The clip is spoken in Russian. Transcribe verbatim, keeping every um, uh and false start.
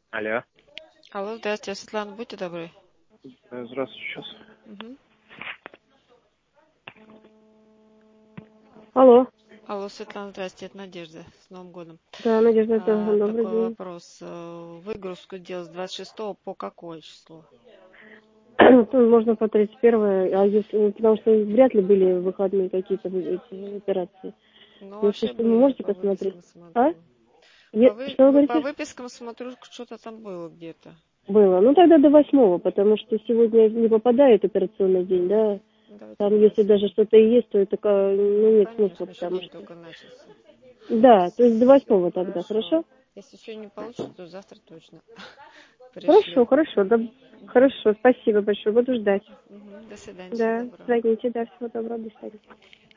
Алло. Алло, здравствуйте, Светлана, будьте добры. Э, Здравствуйте, сейчас. Мгм. Алло. Алло, Светлана, здравствуйте, это Надежда. С Новым годом. Да, Надежда, А, это добрый такой день. вопрос. Э, Выгрузку делать с двадцать шестого по какое число? Ну, можно по тридцать первое, а если, ну, потому что вряд ли были выходные какие-то вы- эти операции. Ну, Если вообще что, вы были, можете по посмотреть? выпискам А? смотрю. По, Е- вы, Что вы вы- по говорите? выпискам смотрю, что-то там было где-то. Было. Ну, тогда до восьмого, потому что сегодня не попадает операционный день, да. Давайте Там, до если восьмого. даже что-то и есть, то это, ка- ну, Ну, нет смысла, конечно, еще потому день что... только начался. Да, то есть до Все, восьмого тогда, хорошо. хорошо? Если еще не получится, то завтра точно Хорошо, пришлю. хорошо, да. Мгм. Хорошо, спасибо большое, буду ждать. Мгм. До свидания, всего Да, доброго. звоните, да, всего доброго, до свидания.